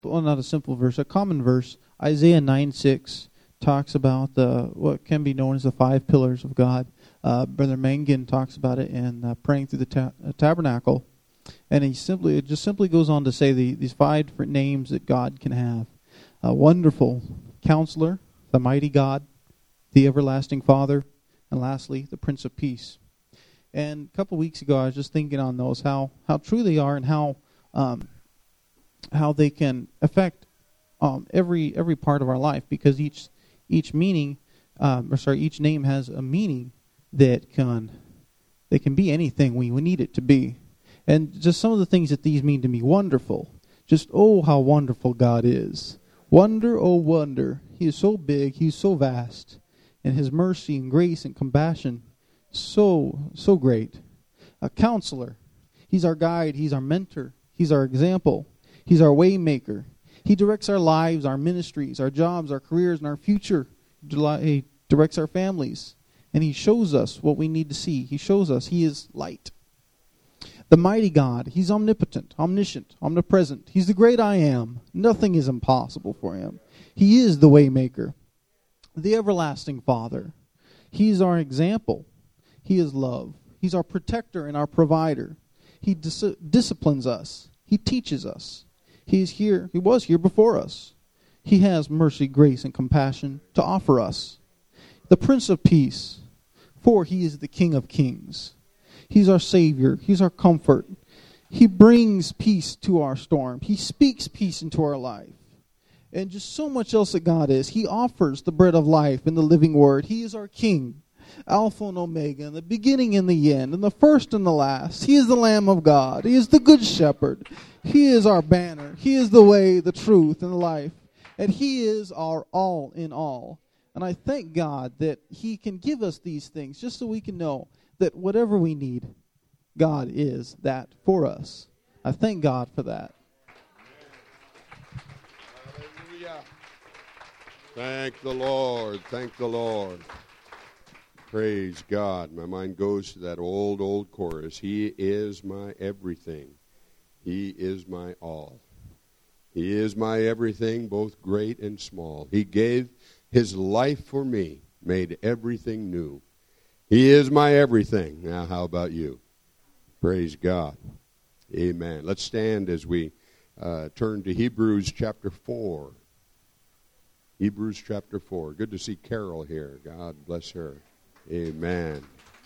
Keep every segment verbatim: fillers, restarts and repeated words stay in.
well, not a simple verse, a common verse. Isaiah nine six talks about the what can be known as the five pillars of God. Uh, Brother Mangan talks about it in uh, Praying Through the ta- uh, Tabernacle. And he simply it just simply goes on to say the, these five different names that God can have. Uh, wonderful Counselor, the Mighty God, the Everlasting Father, and lastly, the Prince of Peace. And a couple weeks ago, I was just thinking on those, how, how true they are and how um, how they can affect um, every every part of our life, because each each meaning, um, or sorry, each name has a meaning that can that can be anything we, we need it to be. And just some of the things that these mean to me. Wonderful. Just, oh, how wonderful God is. Wonder, oh, wonder. He is so big. He is so vast. And His mercy and grace and compassion, so, so great. A Counselor. He's our guide. He's our mentor. He's our example. He's our way maker. He directs our lives, our ministries, our jobs, our careers, and our future. He directs our families. And He shows us what we need to see. He shows us He is light. The Mighty God, He's omnipotent, omniscient, omnipresent. He's the great I am. Nothing is impossible for Him. He is the way maker. The Everlasting Father, He's our example. He is love. He's our protector and our provider. He dis- disciplines us. He teaches us. He's here. He was here before us. He has mercy, grace, and compassion to offer us. The Prince of Peace, for He is the King of Kings. He's our Savior. He's our comfort. He brings peace to our storm. He speaks peace into our life. And just so much else that God is. He offers the bread of life and the living word. He is our King, Alpha and Omega, and the beginning and the end, and the first and the last. He is the Lamb of God. He is the Good Shepherd. He is our banner. He is the way, the truth, and the life. And He is our all in all. And I thank God that He can give us these things just so we can know that whatever we need, God is that for us. I thank God for that. Hallelujah. Thank the Lord. Thank the Lord. Praise God. My mind goes to that old, old chorus. He is my everything. He is my all. He is my everything, both great and small. He gave His life for me, made everything new. He is my everything. Now, how about you? Praise God. Amen. Let's stand as we uh, turn to Hebrews chapter four. Hebrews chapter four. Good to see Carol here. God bless her. Amen.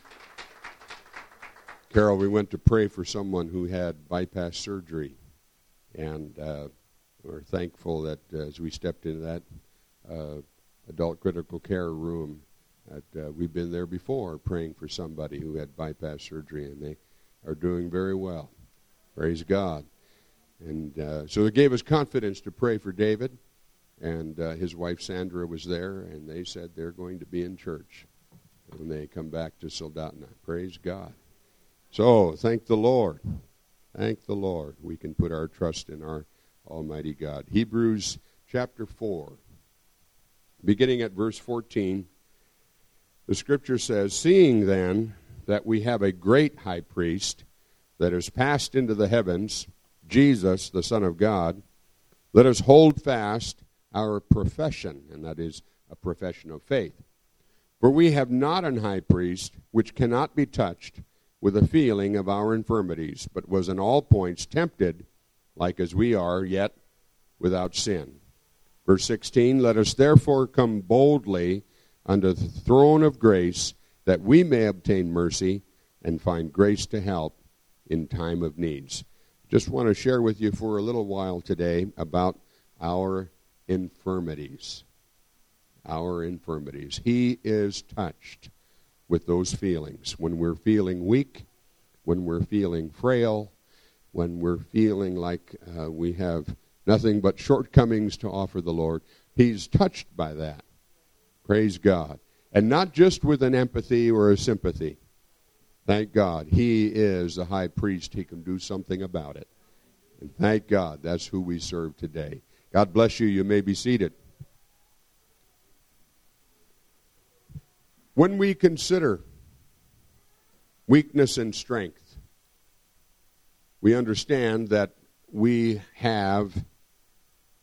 Carol, we went to pray for someone who had bypass surgery. And uh, we're thankful that uh, as we stepped into that uh, adult critical care room, that uh, we've been there before praying for somebody who had bypass surgery, and they are doing very well. Praise God. And uh, so it gave us confidence to pray for David, and uh, his wife Sandra was there, and they said they're going to be in church when they come back to Soldotna. Praise God. So thank the Lord. Thank the Lord. We can put our trust in our Almighty God. Hebrews chapter four, beginning at verse fourteen. The Scripture says, "Seeing then that we have a great high priest that has passed into the heavens, Jesus, the Son of God, let us hold fast our profession," and that is a profession of faith. "For we have not an high priest which cannot be touched with the feeling of our infirmities, but was in all points tempted like as we are, yet without sin." Verse sixteen, "Let us therefore come boldly unto the throne of grace, that we may obtain mercy and find grace to help in time of needs." Just want to share with you for a little while today about our infirmities. Our infirmities. He is touched with those feelings. When we're feeling weak, when we're feeling frail, when we're feeling like uh, we have nothing but shortcomings to offer the Lord, He's touched by that. Praise God. And not just with an empathy or a sympathy. Thank God. He is the high priest. He can do something about it. And thank God that's who we serve today. God bless you. You may be seated. When we consider weakness and strength, we understand that we have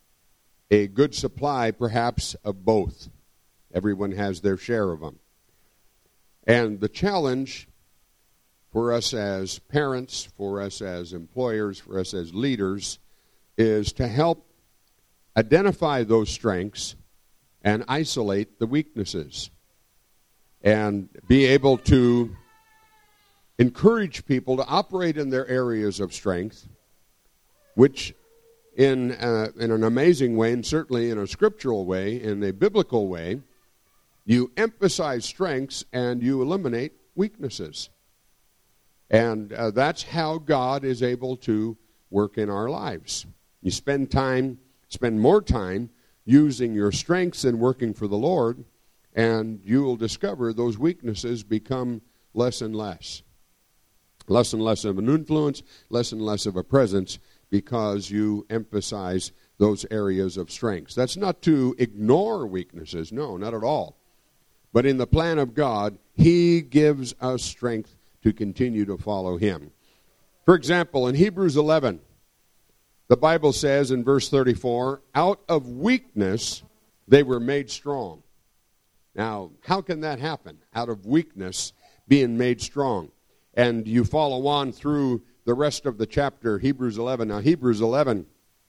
a good supply, perhaps, of both. Everyone has their share of them. And the challenge for us as parents, for us as employers, for us as leaders, is to help identify those strengths and isolate the weaknesses. And be able to encourage people to operate in their areas of strength, which in, uh, in an amazing way, and certainly in a scriptural way, in a biblical way, you emphasize strengths and you eliminate weaknesses. And uh, that's how God is able to work in our lives. You spend time, spend more time using your strengths and working for the Lord, and you will discover those weaknesses become less and less. Less and less of an influence, less and less of a presence, because you emphasize those areas of strengths. That's not to ignore weaknesses, no, not at all. But in the plan of God, He gives us strength to continue to follow Him. For example, in Hebrews eleven, the Bible says in verse thirty-four, out of weakness they were made strong. Now, how can that happen? Out of weakness being made strong. And you follow on through the rest of the chapter, Hebrews eleven. Now, Hebrews eleven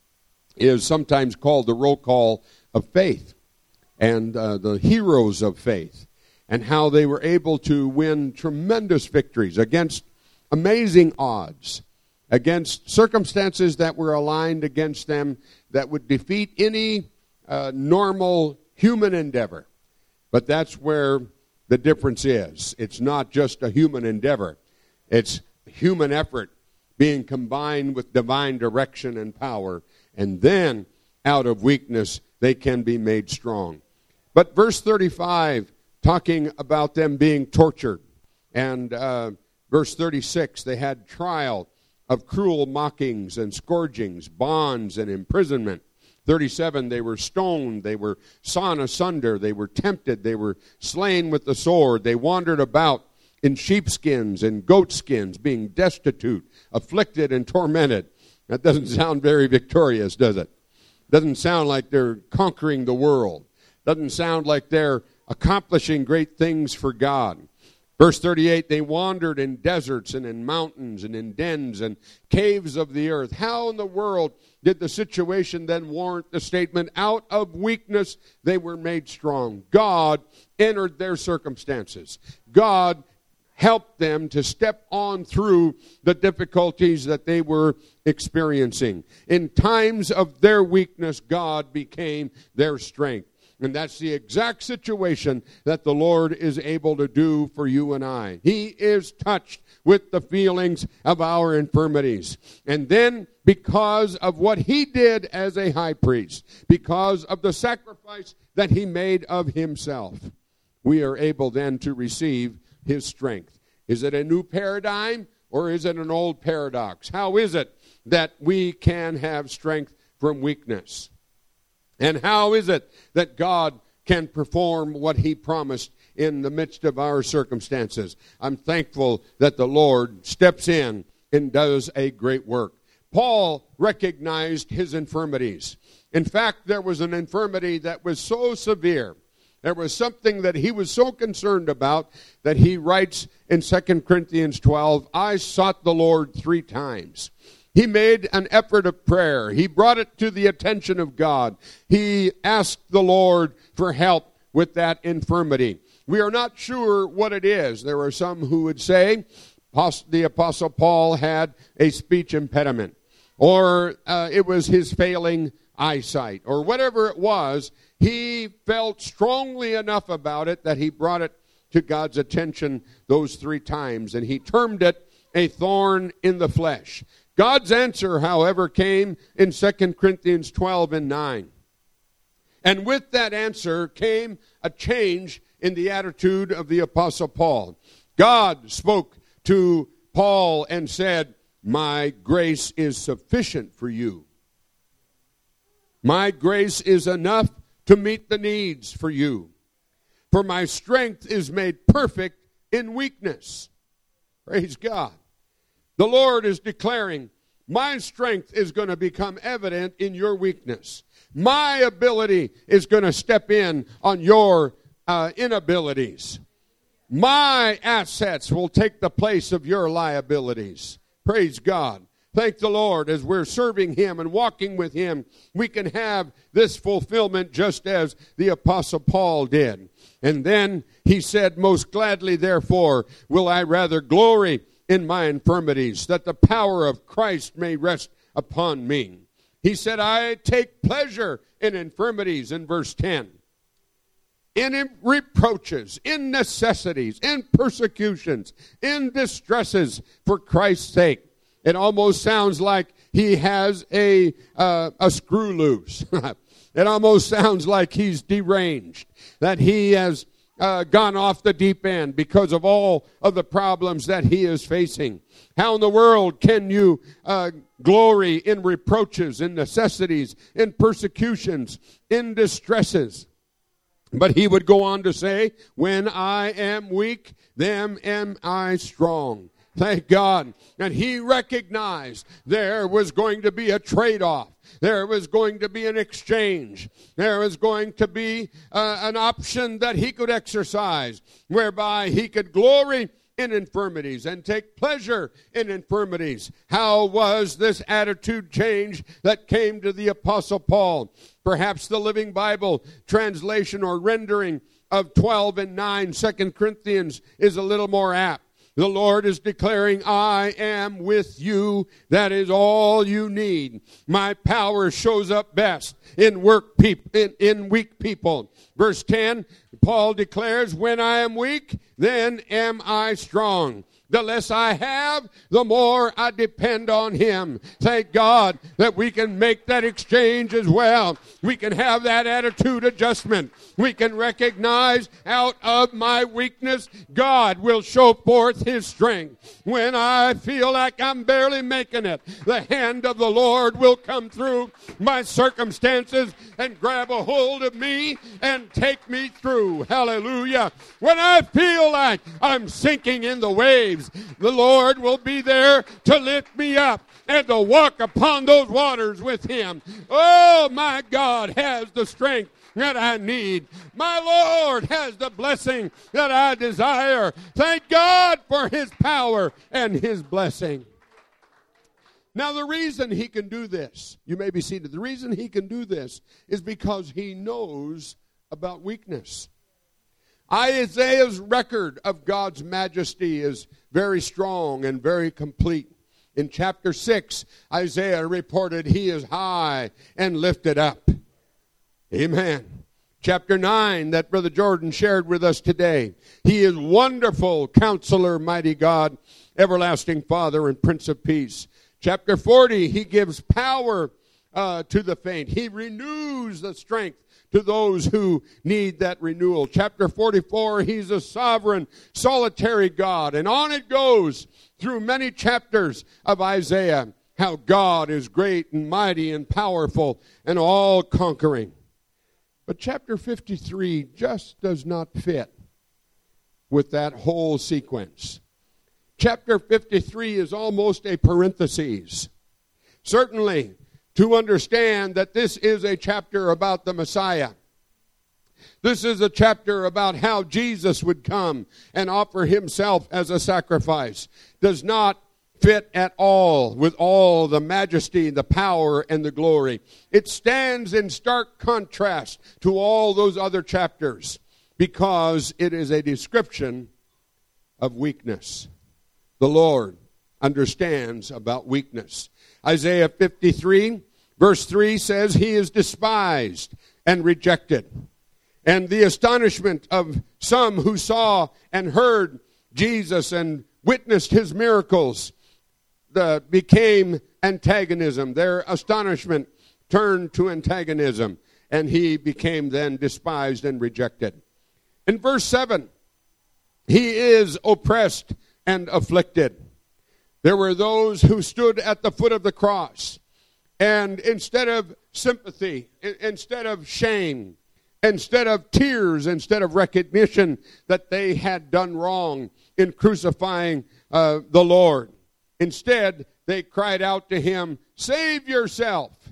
is sometimes called the roll call of faith, and uh, the heroes of faith, and how they were able to win tremendous victories against amazing odds, against circumstances that were aligned against them that would defeat any uh, normal human endeavor. But that's where the difference is. It's not just a human endeavor. It's human effort being combined with divine direction and power. And then, out of weakness, they can be made strong. But verse thirty-five, talking about them being tortured. And uh, verse thirty-six, they had trial of cruel mockings and scourgings, bonds and imprisonment. thirty-seven, they were stoned, they were sawn asunder, they were tempted, they were slain with the sword, they wandered about in sheepskins and goatskins, being destitute, afflicted, and tormented. That doesn't sound very victorious, does it? Doesn't sound like they're conquering the world. Doesn't sound like they're accomplishing great things for God. Verse thirty-eight, they wandered in deserts and in mountains and in dens and caves of the earth. How in the world did the situation then warrant the statement, out of weakness they were made strong? God entered their circumstances. God helped them to step on through the difficulties that they were experiencing. In times of their weakness, God became their strength. And that's the exact situation that the Lord is able to do for you and I. He is touched with the feelings of our infirmities. And then, because of what He did as a high priest, because of the sacrifice that He made of Himself, we are able then to receive His strength. Is it a new paradigm or is it an old paradox? How is it that we can have strength from weakness? And how is it that God can perform what He promised in the midst of our circumstances? I'm thankful that the Lord steps in and does a great work. Paul recognized his infirmities. In fact, there was an infirmity that was so severe. There was something that he was so concerned about that he writes in Second Corinthians twelve, I sought the Lord three times. He made an effort of prayer. He brought it to the attention of God. He asked the Lord for help with that infirmity. We are not sure what it is. There are some who would say the Apostle Paul had a speech impediment, or uh, it was his failing eyesight, or whatever it was. He felt strongly enough about it that he brought it to God's attention those three times, and he termed it a thorn in the flesh. God's answer, however, came in Second Corinthians twelve and nine. And with that answer came a change in the attitude of the Apostle Paul. God spoke to Paul and said, my grace is sufficient for you. My grace is enough to meet the needs for you. For my strength is made perfect in weakness. Praise God. The Lord is declaring, my strength is going to become evident in your weakness. My ability is going to step in on your uh, inabilities. My assets will take the place of your liabilities. Praise God. Thank the Lord. As we're serving Him and walking with Him, we can have this fulfillment just as the Apostle Paul did. And then he said, most gladly, therefore, will I rather glory in my infirmities, that the power of Christ may rest upon me. He said, I take pleasure in infirmities, in verse ten. In reproaches, in necessities, in persecutions, in distresses for Christ's sake. It almost sounds like he has a uh, a screw loose. It almost sounds like he's deranged, that he has uh, gone off the deep end because of all of the problems that he is facing. How in the world can you uh, glory in reproaches, in necessities, in persecutions, in distresses? But he would go on to say, when I am weak, then am I strong. Thank God. And he recognized there was going to be a trade-off. There was going to be an exchange. There was going to be uh, an option that he could exercise, whereby he could glory in infirmities and take pleasure in infirmities. How was this attitude change that came to the Apostle Paul? Perhaps the Living Bible translation or rendering of twelve and nine, Second Corinthians, is a little more apt. The Lord is declaring, I am with you. That is all you need. My power shows up best in work peop- in, in weak people. Verse ten, Paul declares, when I am weak, then am I strong. The less I have, the more I depend on Him. Thank God that we can make that exchange as well. We can have that attitude adjustment. We can recognize out of my weakness, God will show forth His strength. When I feel like I'm barely making it, the hand of the Lord will come through my circumstances and grab a hold of me and take me through. Hallelujah. When I feel like I'm sinking in the waves, the Lord will be there to lift me up and to walk upon those waters with Him. Oh, my God has the strength that I need. My Lord has the blessing that I desire. Thank God for His power and His blessing. Now, the reason He can do this, you may be seated, the reason He can do this is because He knows about weakness. Isaiah's record of God's majesty is very strong and very complete. In chapter six, Isaiah reported He is high and lifted up. Amen. Chapter nine, that Brother Jordan shared with us today. He is wonderful, Counselor, mighty God, everlasting Father, and Prince of Peace. Chapter forty, He gives power uh, to the faint. He renews the strength to those who need that renewal. Chapter forty-four, He's a sovereign, solitary God. And on it goes through many chapters of Isaiah, how God is great and mighty and powerful and all-conquering. But chapter fifty-three just does not fit with that whole sequence. Chapter fifty-three is almost a parenthesis. Certainly, to understand that this is a chapter about the Messiah. This is a chapter about how Jesus would come and offer Himself as a sacrifice. Does not fit at all with all the majesty, the power, and the glory. It stands in stark contrast to all those other chapters because it is a description of weakness. The Lord understands about weakness. Isaiah fifty-three, verse three says, He is despised and rejected. And the astonishment of some who saw and heard Jesus and witnessed His miracles the, became antagonism. Their astonishment turned to antagonism, and He became then despised and rejected. In verse seven, He is oppressed and afflicted. There were those who stood at the foot of the cross, and instead of sympathy, instead of shame, instead of tears, instead of recognition that they had done wrong in crucifying uh, the Lord, instead they cried out to Him, save yourself.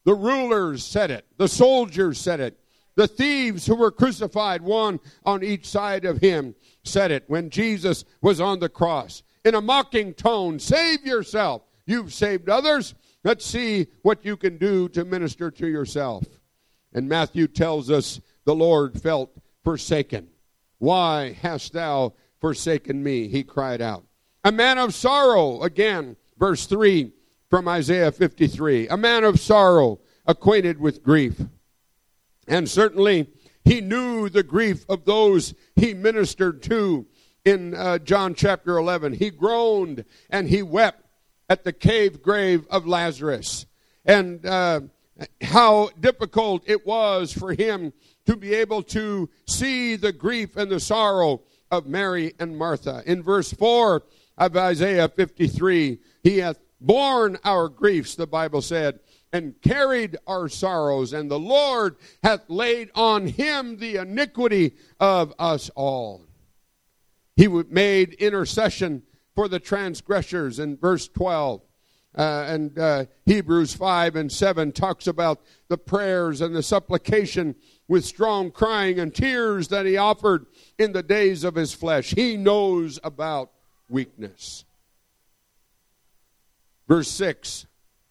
The rulers said it. The soldiers said it. The thieves who were crucified, one on each side of him, said it when Jesus was on the cross. In a mocking tone, save yourself. You've saved others. Let's see what you can do to minister to yourself. And Matthew tells us the Lord felt forsaken. Why hast thou forsaken me? He cried out. A man of sorrow, again, verse three from Isaiah fifty-three. A man of sorrow, acquainted with grief. And certainly he knew the grief of those he ministered to in uh, John chapter eleven. He groaned and he wept at the cave grave of Lazarus. And uh, how difficult it was for him to be able to see the grief and the sorrow of Mary and Martha. In verse four of Isaiah fifty-three, he hath borne our griefs, the Bible said, and carried our sorrows, and the Lord hath laid on him the iniquity of us all. He made intercession for the transgressors in verse twelve. Uh, and uh, Hebrews five and seven talks about the prayers and the supplication with strong crying and tears that he offered in the days of his flesh. He knows about weakness. Verse six,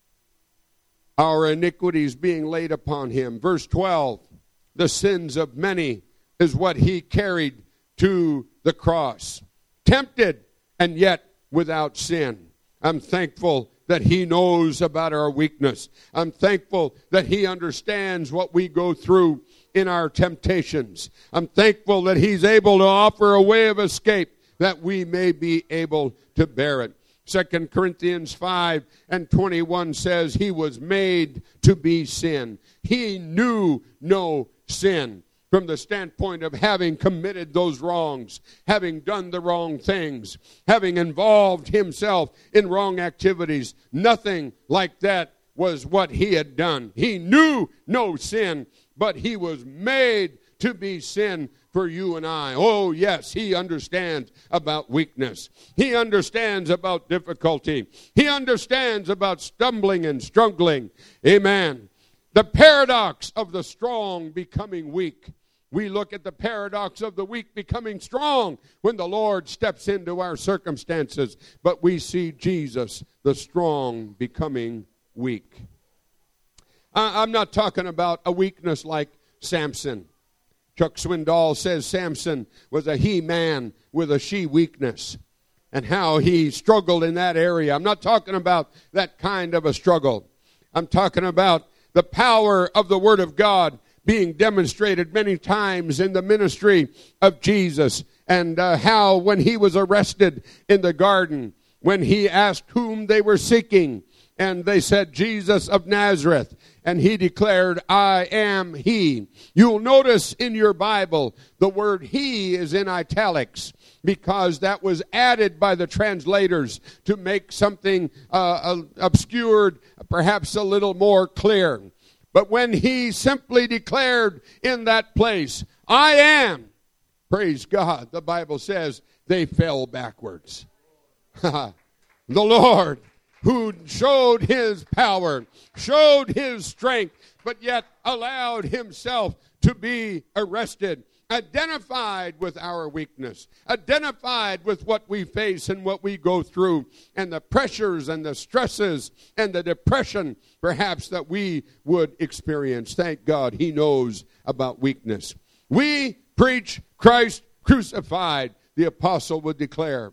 our iniquities being laid upon him. Verse twelve, the sins of many is what he carried to the cross. Tempted and yet without sin. I'm thankful that he knows about our weakness. I'm thankful that he understands what we go through in our temptations. I'm thankful that he's able to offer a way of escape that we may be able to bear it. Second Corinthians five and twenty-one says he was made to be sin. He knew no sin from the standpoint of having committed those wrongs, having done the wrong things, having involved himself in wrong activities. Nothing like that was what he had done. He knew no sin, but he was made to be sin for you and I. Oh, yes, he understands about weakness. He understands about difficulty. He understands about stumbling and struggling. Amen. The paradox of the strong becoming weak. We look at the paradox of the weak becoming strong when the Lord steps into our circumstances. But we see Jesus, the strong, becoming weak. I'm not talking about a weakness like Samson. Chuck Swindoll says Samson was a he-man with a she-weakness, and how he struggled in that area. I'm not talking about that kind of a struggle. I'm talking about the power of the Word of God being demonstrated many times in the ministry of Jesus, and uh, how when he was arrested in the garden, when he asked whom they were seeking, and they said, Jesus of Nazareth. And he declared, I am he. You'll notice in your Bible, the word he is in italics, because that was added by the translators to make something uh, obscured, perhaps a little more clear. But when he simply declared in that place, I am, praise God, the Bible says they fell backwards. The Lord, who showed his power, showed his strength, but yet allowed himself to be arrested, identified with our weakness, identified with what we face and what we go through, and the pressures and the stresses and the depression perhaps that we would experience. Thank God he knows about weakness. We preach Christ crucified, the apostle would declare.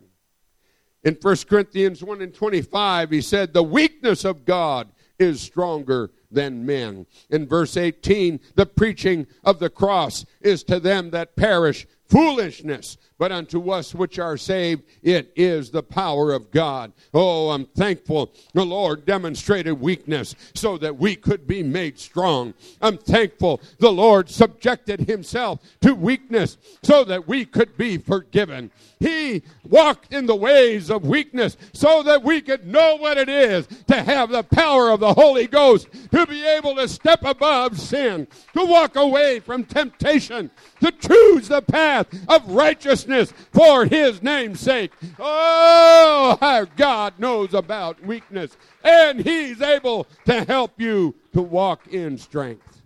In First Corinthians one and twenty-five, he said, the weakness of God is stronger than men. In verse eighteen, the preaching of the cross is to them that perish foolishness, but unto us which are saved, it is the power of God. Oh, I'm thankful the Lord demonstrated weakness so that we could be made strong. I'm thankful the Lord subjected himself to weakness so that we could be forgiven. He walked in the ways of weakness so that we could know what it is to have the power of the Holy Ghost, to be able to step above sin, to walk away from temptation, to choose the path path of righteousness for his name's sake. Oh, our God knows about weakness, and he's able to help you to walk in strength.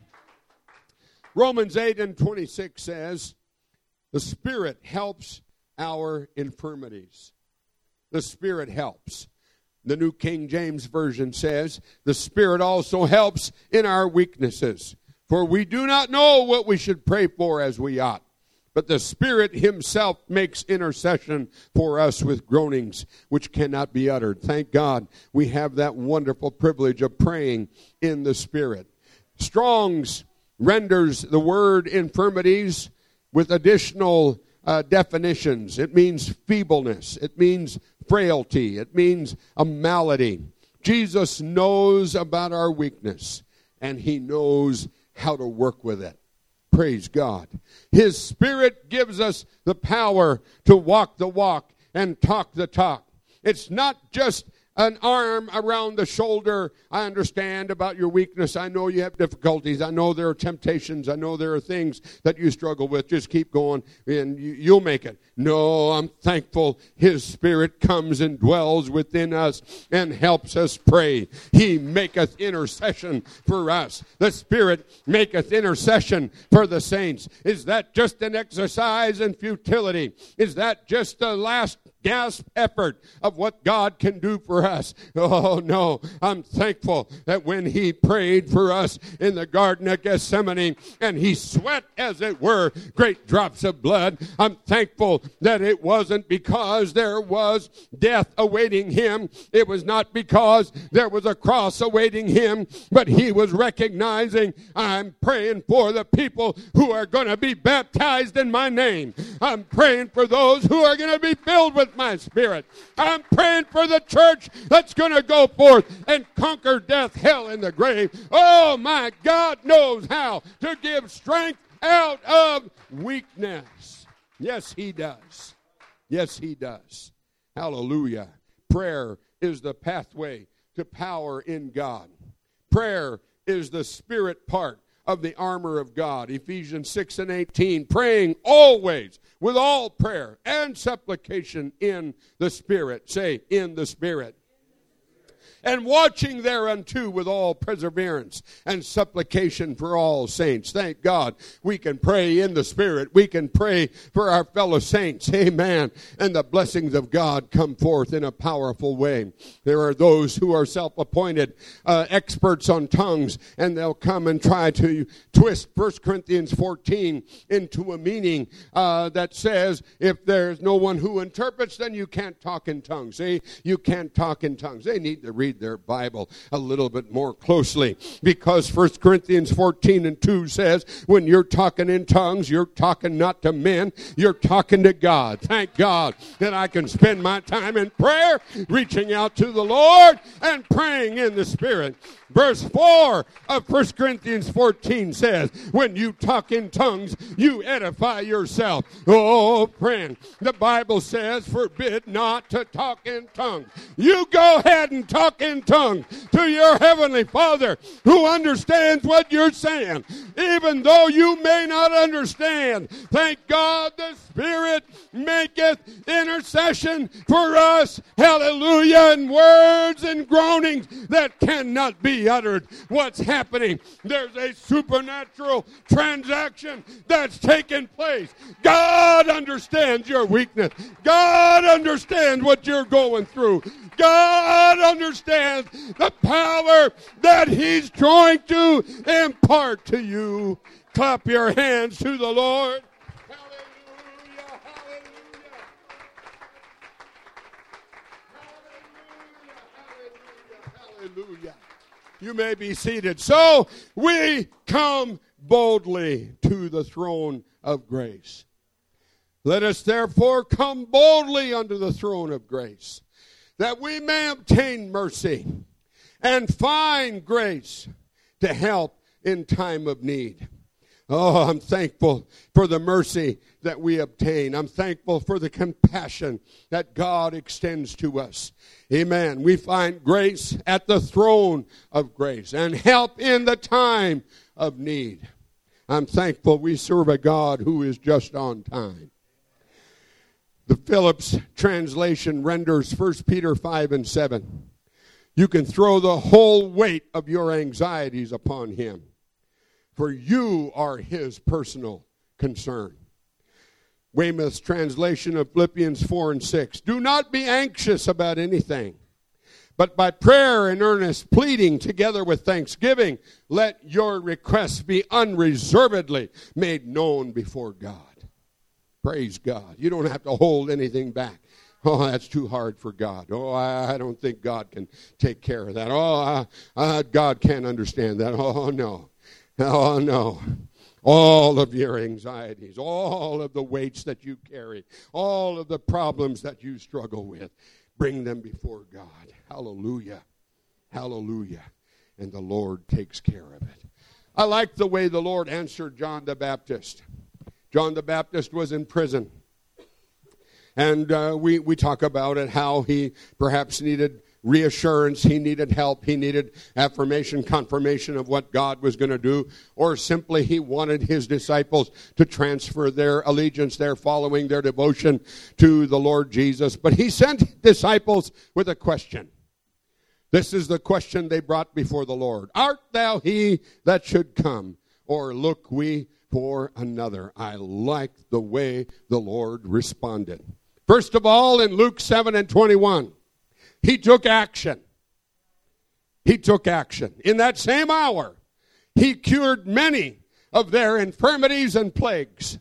Romans eight and twenty-six says, the Spirit helps our infirmities. The Spirit helps. The New King James Version says, the Spirit also helps in our weaknesses. For we do not know what we should pray for as we ought. But the Spirit himself makes intercession for us with groanings which cannot be uttered. Thank God we have that wonderful privilege of praying in the Spirit. Strong's renders the word infirmities with additional uh, definitions. It means feebleness. It means frailty. It means a malady. Jesus knows about our weakness, and he knows how to work with it. Praise God. His Spirit gives us the power to walk the walk and talk the talk. It's not just an arm around the shoulder. I understand about your weakness. I know you have difficulties. I know there are temptations. I know there are things that you struggle with. Just keep going and you'll make it. No, I'm thankful his Spirit comes and dwells within us and helps us pray. He maketh intercession for us. The Spirit maketh intercession for the saints. Is that just an exercise in futility? Is that just the last gasp effort of what God can do for us? Oh no, I'm thankful that when he prayed for us in the Garden of Gethsemane and he sweat, as it were, great drops of blood, I'm thankful that it wasn't because there was death awaiting him. It was not because there was a cross awaiting him, but he was recognizing, I'm praying for the people who are going to be baptized in my name. I'm praying for those who are going to be filled with my Spirit. I'm praying for the church that's going to go forth and conquer death, hell, and the grave. Oh, my God knows how to give strength out of weakness. Yes, he does. Yes, he does. Hallelujah. Prayer is the pathway to power in God. Prayer is the spirit part of the armor of God. Ephesians six and eighteen, praying always with all prayer and supplication in the Spirit. Say, in the Spirit. And watching thereunto with all perseverance and supplication for all saints. Thank God we can pray in the Spirit. We can pray for our fellow saints. Amen. And the blessings of God come forth in a powerful way. There are those who are self-appointed uh, experts on tongues, and they'll come and try to twist First Corinthians fourteen into a meaning uh, that says if there's no one who interprets, then you can't talk in tongues. See, you can't talk in tongues. They need to read their Bible a little bit more closely, because First Corinthians fourteen and two says when you're talking in tongues, you're talking not to men, you're talking to God. Thank God that I can spend my time in prayer, reaching out to the Lord and praying in the Spirit. Verse four of First Corinthians fourteen says, when you talk in tongues, you edify yourself. Oh, friend, the Bible says, forbid not to talk in tongues. You go ahead and talk in tongues to your heavenly Father who understands what you're saying. Even though you may not understand, thank God the Spirit maketh intercession for us. Hallelujah. In words and groanings that cannot be uttered. What's happening? There's a supernatural transaction that's taken place. God understands your weakness. God understands what you're going through. God understands the power that he's trying to impart to you. Clap your hands to the Lord. Hallelujah, hallelujah. Hallelujah, hallelujah. You may be seated. So we come boldly to the throne of grace. Let us therefore come boldly unto the throne of grace, that we may obtain mercy and find grace to help in time of need. Oh, I'm thankful for the mercy that we obtain. I'm thankful for the compassion that God extends to us. Amen. We find grace at the throne of grace and help in the time of need. I'm thankful we serve a God who is just on time. The Phillips translation renders First Peter five and seven. You can throw the whole weight of your anxieties upon him, for you are his personal concern. Weymouth's translation of Philippians four and six. Do not be anxious about anything, but by prayer and earnest pleading together with thanksgiving, let your requests be unreservedly made known before God. Praise God. You don't have to hold anything back. Oh, that's too hard for God. Oh, I, I don't think God can take care of that. Oh, I, I, God can't understand that. Oh, no. Oh, no. All of your anxieties, all of the weights that you carry, all of the problems that you struggle with, bring them before God. Hallelujah. Hallelujah. And the Lord takes care of it. I like the way the Lord answered John the Baptist. John the Baptist was in prison. And uh, we, we talk about it, how he perhaps needed reassurance, he needed help, he needed affirmation, confirmation of what God was going to do, or simply he wanted his disciples to transfer their allegiance, their following, their devotion to the Lord Jesus. But he sent disciples with a question. This is the question they brought before the Lord. Art thou he that should come, or look we for another? I like the way the Lord responded. First of all, in Luke seven and twenty-one, he took action. He took action. In that same hour, he cured many of their infirmities and plagues,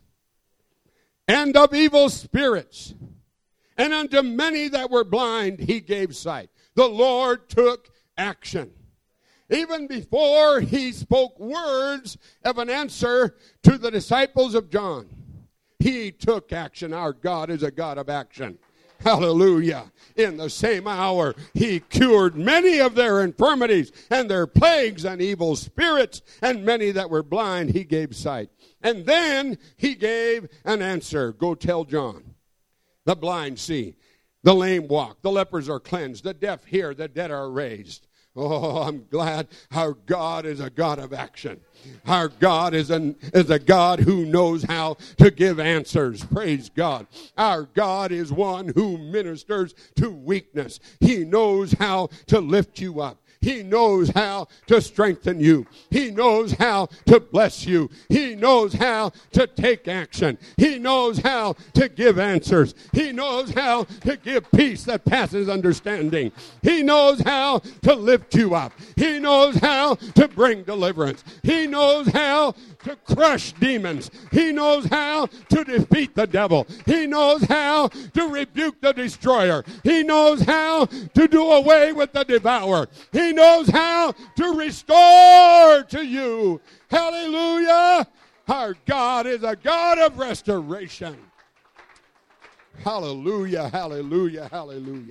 and of evil spirits. And unto many that were blind, he gave sight. The Lord took action. Even before he spoke words of an answer to the disciples of John, he took action. Our God is a God of action. Hallelujah. In the same hour, he cured many of their infirmities and their plagues and evil spirits, and many that were blind he gave sight. And then he gave an answer. Go tell John. The blind see, the lame walk, the lepers are cleansed, the deaf hear, the dead are raised. Oh, I'm glad our God is a God of action. Our God is, an, is a God who knows how to give answers. Praise God. Our God is one who ministers to weakness. He knows how to lift you up. He knows how to strengthen you. He knows how to bless you. He knows how to take action. He knows how to give answers. He knows how to give peace that passes understanding. He knows how to lift you up. He knows how to bring deliverance. He knows how to crush demons. He knows how to defeat the devil. He knows how to rebuke the destroyer. He knows how to do away with the devourer. He knows how to restore to you. Hallelujah. Our God is a God of restoration. Hallelujah, hallelujah, hallelujah.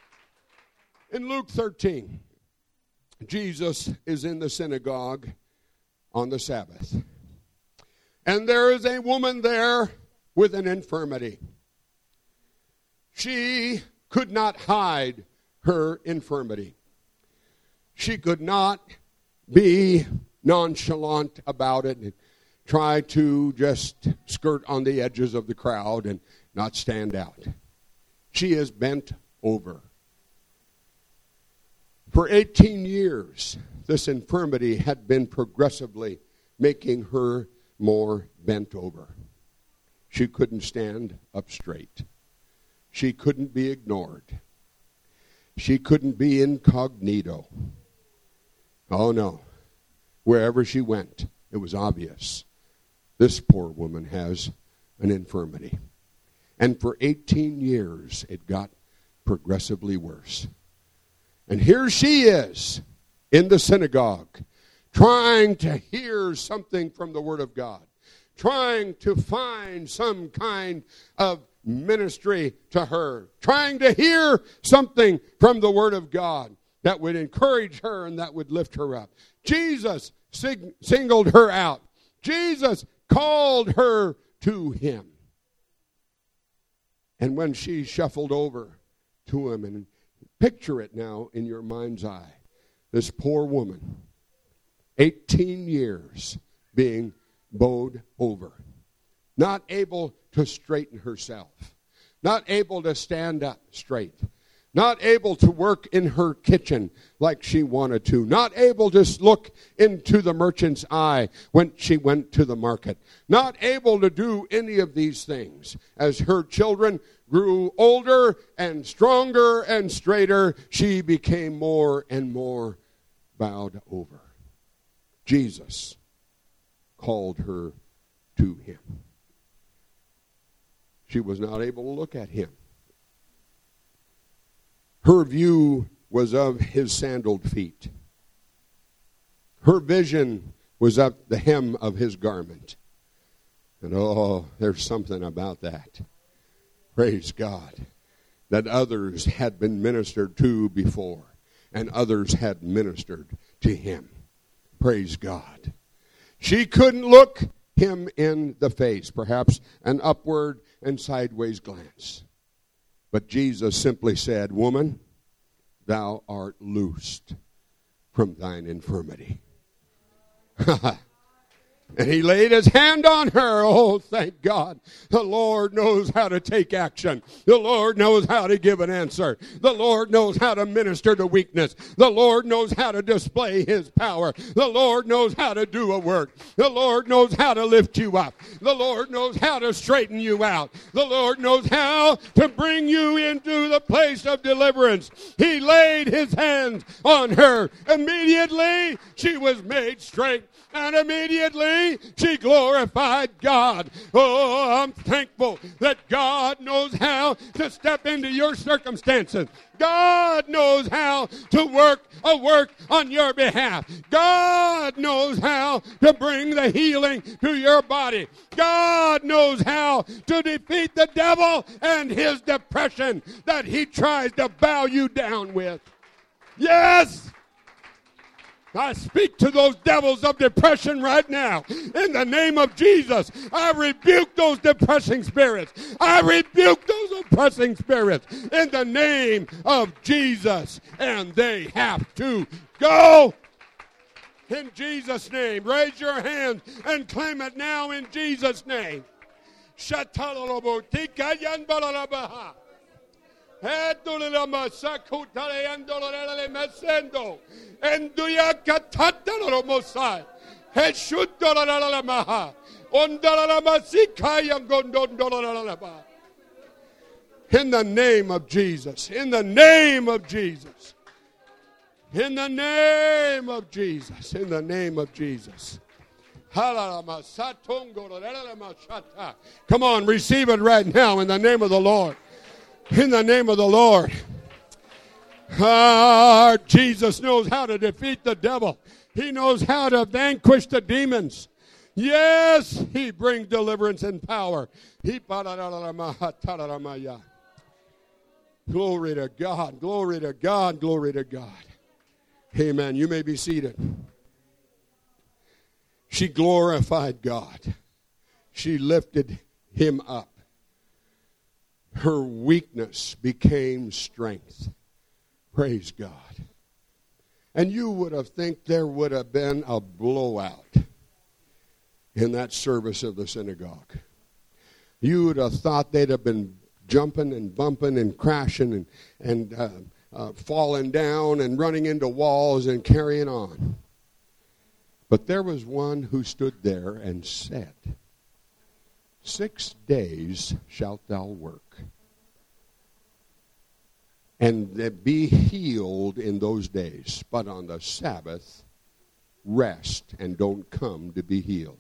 In Luke thirteen, Jesus is in the synagogue on the Sabbath. And there is a woman there with an infirmity. She could not hide her infirmity. She could not be nonchalant about it and try to just skirt on the edges of the crowd and not stand out. She is bent over. For eighteen years, this infirmity had been progressively making her more bent over. She couldn't stand up straight. She couldn't be ignored. She couldn't be incognito. Oh no. Wherever she went, it was obvious. This poor woman has an infirmity. And for eighteen years, it got progressively worse. And here she is in the synagogue, trying to hear something from the Word of God, trying to find some kind of ministry to her, trying to hear something from the Word of God that would encourage her and that would lift her up. Jesus sing- singled her out. Jesus called her to him. And when she shuffled over to him, and picture it now in your mind's eye, this poor woman, eighteen years being bowed over, not able to straighten herself, not able to stand up straight, not able to work in her kitchen like she wanted to, not able to look into the merchant's eye when she went to the market, not able to do any of these things. As her children grew older and stronger and straighter, she became more and more bowed over. Jesus called her to him. She was not able to look at him. Her view was of his sandaled feet. Her vision was of the hem of his garment. And oh, there's something about that. Praise God. That others had been ministered to before, and others had ministered to him. Praise God. She couldn't look him in the face, perhaps an upward and sideways glance. But Jesus simply said, "Woman, thou art loosed from thine infirmity." And he laid his hand on her. Oh, thank God. The Lord knows how to take action. The Lord knows how to give an answer. The Lord knows how to minister to weakness. The Lord knows how to display his power. The Lord knows how to do a work. The Lord knows how to lift you up. The Lord knows how to straighten you out. The Lord knows how to bring you into the place of deliverance. He laid his hands on her. Immediately, she was made straight. And immediately she glorified God. Oh, I'm thankful that God knows how to step into your circumstances. God knows how to work a work on your behalf. God knows how to bring the healing to your body. God knows how to defeat the devil and his depression that he tries to bow you down with. Yes! I speak to those devils of depression right now. In the name of Jesus, I rebuke those depressing spirits. I rebuke those oppressing spirits in the name of Jesus. And they have to go. In Jesus' name. Raise your hand and claim it now in Jesus' name. In the name of Jesus. In the name of Jesus. In the name of Jesus. In the name of Jesus. Come on, receive it right now in the name of the Lord. In the name of the Lord. Ah, Jesus knows how to defeat the devil. He knows how to vanquish the demons. Yes, he brings deliverance and power. Glory to God, glory to God, glory to God. Amen. You may be seated. She glorified God. She lifted him up. Her weakness became strength. Praise God. And you would have think there would have been a blowout in that service of the synagogue. You would have thought they'd have been jumping and bumping and crashing and, and uh, uh, falling down and running into walls and carrying on. But there was one who stood there and said, "Six days shalt thou work, and be healed in those days. But on the Sabbath, rest and don't come to be healed."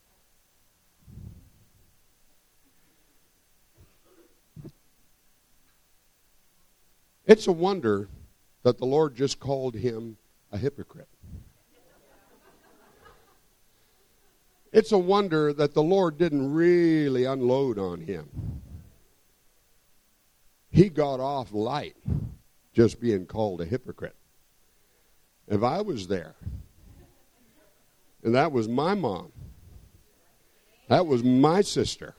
It's a wonder that the Lord just called him a hypocrite. It's a wonder that the Lord didn't really unload on him. He got off light just being called a hypocrite. If I was there, and that was my mom, that was my sister,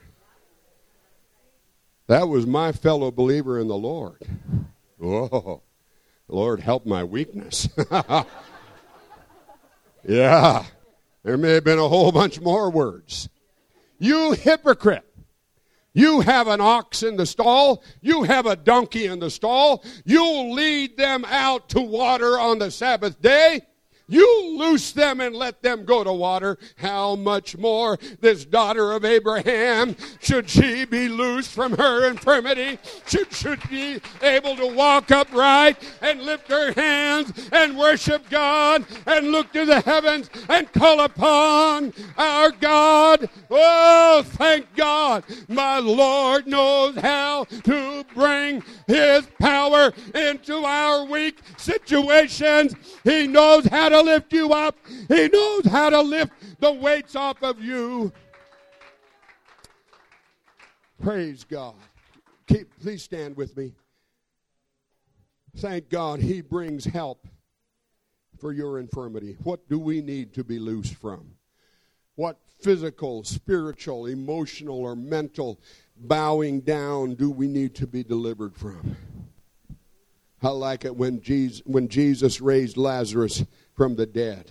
that was my fellow believer in the Lord. Oh, Lord, help my weakness. Yeah. There may have been a whole bunch more words. You hypocrite. You have an ox in the stall. You have a donkey in the stall. You'll lead them out to water on the Sabbath day. You loose them and let them go to water. How much more this daughter of Abraham, should she be loosed from her infirmity? Should she be able to walk upright and lift her hands and worship God and look to the heavens and call upon our God? Oh, thank God. My Lord knows how to bring His power into our weak situations. He knows how to lift you up. He knows how to lift the weights off of you. Praise God. Keep, please stand with me. Thank God He brings help for your infirmity. What do we need to be loosed from? What physical, spiritual, emotional, or mental bowing down do we need to be delivered from? I like it when Jesus, when Jesus raised Lazarus from the dead.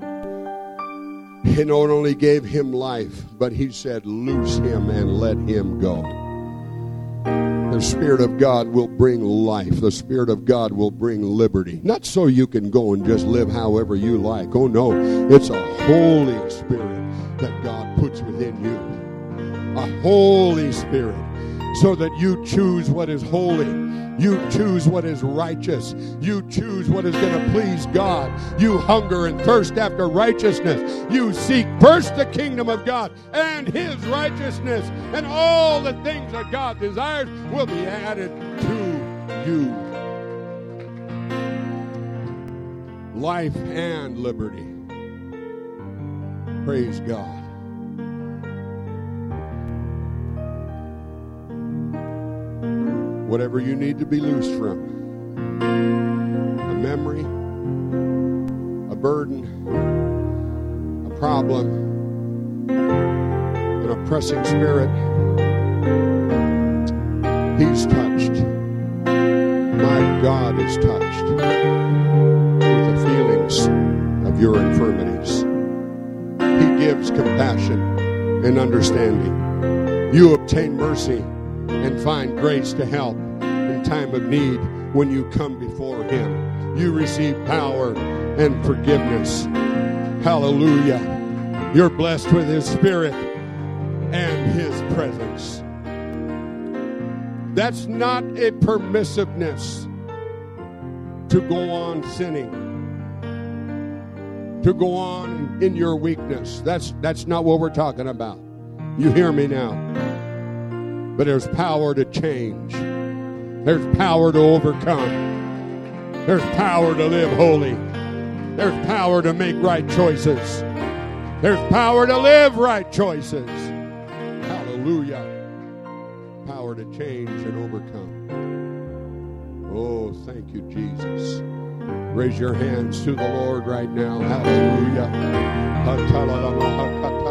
He not only gave him life, but He said, loose him and let him go. The Spirit of God will bring life. The Spirit of God will bring liberty. Not so you can go and just live however you like. Oh no, it's a Holy Spirit that God puts within you. A Holy Spirit, so that you choose what is holy. You choose what is righteous. You choose what is going to please God. You hunger and thirst after righteousness. You seek first the kingdom of God and His righteousness, and all the things that God desires will be added to you. Life and liberty. Praise God. Whatever you need to be loosed from, a memory, a burden, a problem, an oppressing spirit, He's touched. My God is touched with the feelings of your infirmities. He gives compassion and understanding. You obtain mercy and find grace to help in time of need when you come before Him. You receive power and forgiveness. Hallelujah. You're blessed with His Spirit and His presence. That's not a permissiveness to go on sinning, to go on in your weakness. That's, that's not what we're talking about. You hear me now. But there's power to change. There's power to overcome. There's power to live holy. There's power to make right choices. There's power to live right choices. Hallelujah. Power to change and overcome. Oh, thank you, Jesus. Raise your hands to the Lord right now. Hallelujah.